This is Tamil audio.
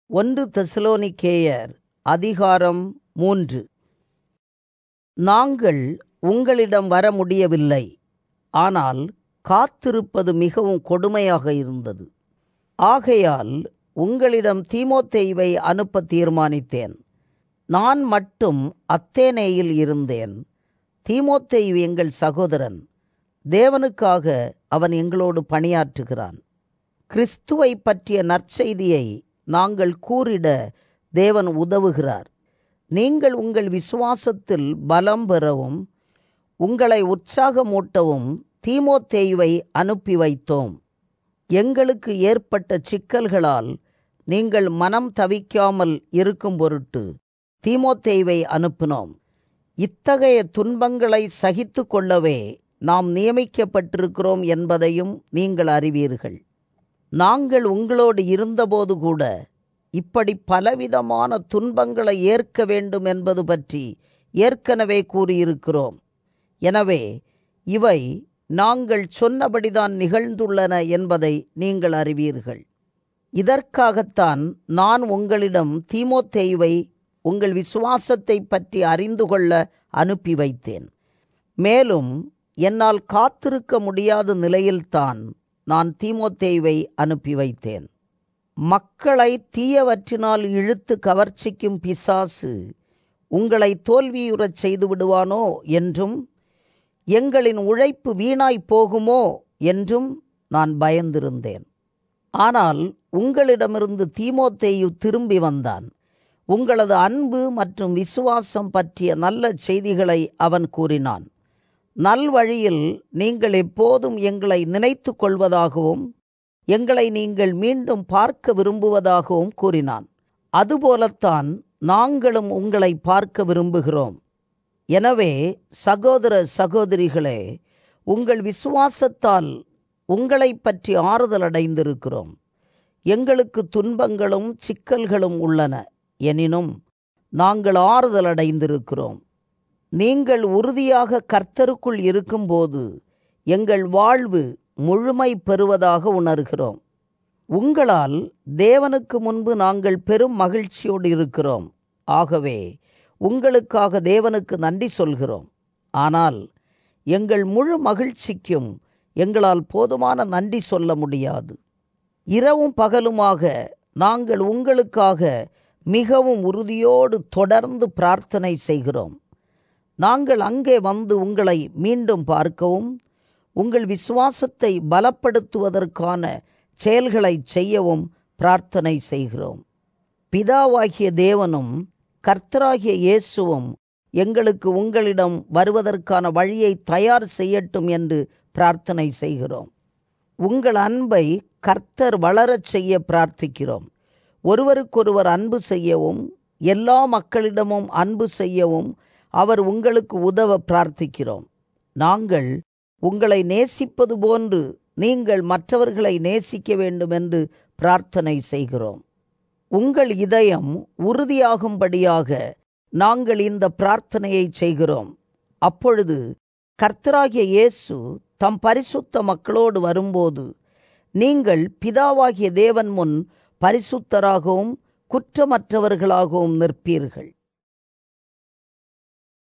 ஒன்று தெசலோனிக்கேயர் அதிகாரம் 3. நாங்கள் உங்களிடம் வர முடியவில்லை, ஆனால் காத்திருப்பது மிகவும் கொடுமையாக இருந்தது. ஆகையால் உங்களிடம் தீமோத்தேயுவை அனுப்ப தீர்மானித்தேன். நான் மட்டும் அத்தேனேயில் இருந்தேன். தீமோத்தேயு எங்கள் சகோதரன். தேவனுக்காக அவன் எங்களோடு பணியாற்றுகிறான். கிறிஸ்துவை பற்றிய நற்செய்தியை நாங்கள் கூறிட தேவன் உதவுகிறார். நீங்கள் உங்கள் விசுவாசத்தில் பலம் பெறவும் உங்களை உற்சாகமூட்டவும் தீமோத்தேயுவை அனுப்பி வைத்தோம். எங்களுக்கு ஏற்பட்ட சிக்கல்களால் நீங்கள் மனம் தவிக்காமல் இருக்கும் பொருட்டு தீமோத்தேயுவை அனுப்பினோம். இத்தகைய துன்பங்களை சகித்து கொள்ளவே நாம் நியமிக்கப்பட்டிருக்கிறோம் என்பதையும் நீங்கள் அறிவீர்கள். நாங்கள் உங்களோடு இருந்தபோது கூட இப்படி பலவிதமான துன்பங்களை ஏற்க வேண்டும் என்பது பற்றி ஏற்கனவே கூறியிருக்கிறோம். எனவே இவை நாங்கள் சொன்னபடிதான் நிகழ்ந்துள்ளன என்பதை நீங்கள் அறிவீர்கள். இதற்காகத்தான் நான் உங்களிடம் தீமோத்தேயுவை உங்கள் விசுவாசத்தை பற்றி அறிந்து கொள்ள அனுப்பி வைத்தேன். மேலும் என்னால் காத்திருக்க முடியாத நிலையில்தான் நான் தீமோத்தேயுவை அனுப்பி வைத்தேன். மக்களை தீயவற்றினால் இழுத்து கவர்ச்சிக்கும் பிசாசு உங்களை தோல்வியுறச் செய்து விடுவானோ என்றும், எங்களின் உழைப்பு வீணாய் போகுமோ என்றும் நான் பயந்திருந்தேன். ஆனால் உங்களிடமிருந்து தீமோத்தேயு திரும்பி வந்தான். உங்களது அன்பு மற்றும் விசுவாசம் பற்றிய நல்ல செய்திகளை அவன் கூறினான். நல்வழியில் நீங்கள் எப்போதும் எங்களை நினைத்து கொள்வதாகவும் எங்களை நீங்கள் மீண்டும் பார்க்க விரும்புவதாகவும் கூறினான். அதுபோலத்தான் நாங்களும் உங்களை பார்க்க விரும்புகிறோம். எனவே சகோதர சகோதரிகளே, உங்கள் விசுவாசத்தால் உங்களை பற்றி ஆறுதல் அடைந்திருக்கிறோம். எங்களுக்கு துன்பங்களும் சிக்கல்களும் உள்ளன, எனினும் நாங்கள் ஆறுதல் அடைந்திருக்கிறோம். நீங்கள் உறுதியாக கர்த்தருக்குள் இருக்கும்போது எங்கள் வாழ்வு முழுமை பெறுவதாக உணர்கிறோம். உங்களால் தேவனுக்கு முன்பு நாங்கள் பெரும் மகிழ்ச்சியோடு இருக்கிறோம். ஆகவே உங்களுக்காக தேவனுக்கு நன்றி சொல்கிறோம். ஆனால் எங்கள் முழு மகிழ்ச்சிக்கும் எங்களால் போதுமான நன்றி சொல்ல முடியாது. இரவும் பகலுமாக நாங்கள் உங்களுக்காக மிகவும் உறுதியோடு தொடர்ந்து பிரார்த்தனை செய்கிறோம். நாங்கள் அங்கே வந்து உங்களை மீண்டும் பார்க்கவும் உங்கள் விசுவாசத்தை பலப்படுத்துவதற்கான செயல்களை செய்யவும் பிரார்த்தனை செய்கிறோம். பிதாவாகிய தேவனும் கர்த்தராகிய இயேசுவும் எங்களுக்கு உங்களிடம் வருவதற்கான வழியை தயார் செய்யட்டும் என்று பிரார்த்தனை செய்கிறோம். உங்கள் அன்பை கர்த்தர் வளரச் செய்ய பிரார்த்திக்கிறோம். ஒருவருக்கொருவர் அன்பு செய்யவும் எல்லா மக்களிடமும் அன்பு செய்யவும் அவர் உங்களுக்கு உதவ பிரார்த்திக்கிறோம். நாங்கள் உங்களை நேசிப்பது போன்று நீங்கள் மற்றவர்களை நேசிக்க வேண்டும் என்று பிரார்த்தனை செய்கிறோம். உங்கள் இதயம் உறுதியாகும்படியாக நாங்கள் இந்த பிரார்த்தனையை செய்கிறோம். அப்பொழுது கர்த்தராகிய இயேசு தம் பரிசுத்த மக்களோடு வரும்போது நீங்கள் பிதாவாகிய தேவன் முன் பரிசுத்தராகவும் குற்றமற்றவர்களாகவும் நிற்பீர்கள்.